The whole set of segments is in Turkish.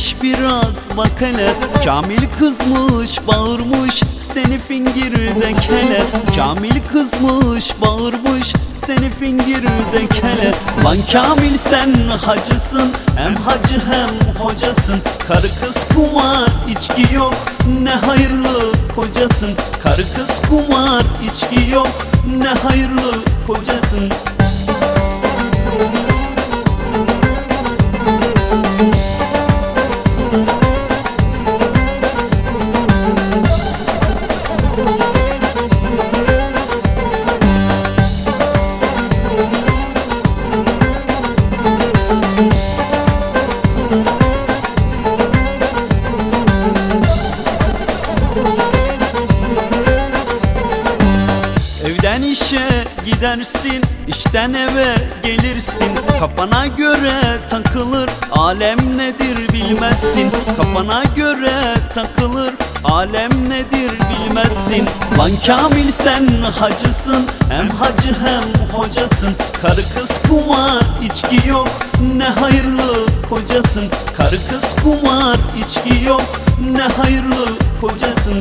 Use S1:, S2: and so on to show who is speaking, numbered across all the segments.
S1: Gevşemiş biraz bak hele, Kamil kızmış bağırmış seni fingirdek hele. Kamil kızmış bağırmış seni fingirdek hele. Lan Kamil sen hacısın, hem hacı hem hocasın. Karı kız kumar içki yok, ne hayırlı kocasın. Karı kız kumar içki yok, ne hayırlı kocasın. Evden işe gidersin, işten eve gelirsin. Kafana göre takılır, alem nedir bilmezsin. Kafana göre takılır, alem nedir bilmezsin. Lan Kamil sen hacısın, hem hacı hem hocasın. Karı kız kumar içki yok, ne hayırlı kocasın. Karı kız kumar içki yok, ne hayırlı kocasın.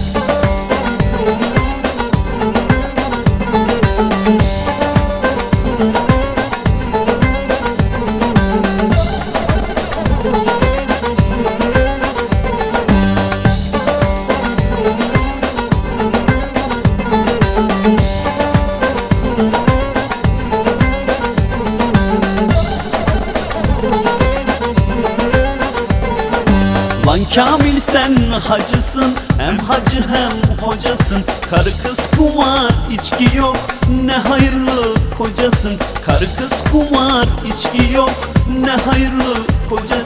S1: Lan Kamil sen hacısın, hem hacı hem hocasın. Karı kız kumar içki yok, ne hayırlı kocasın. Karı kız kumar içki yok, ne hayırlı kocasın.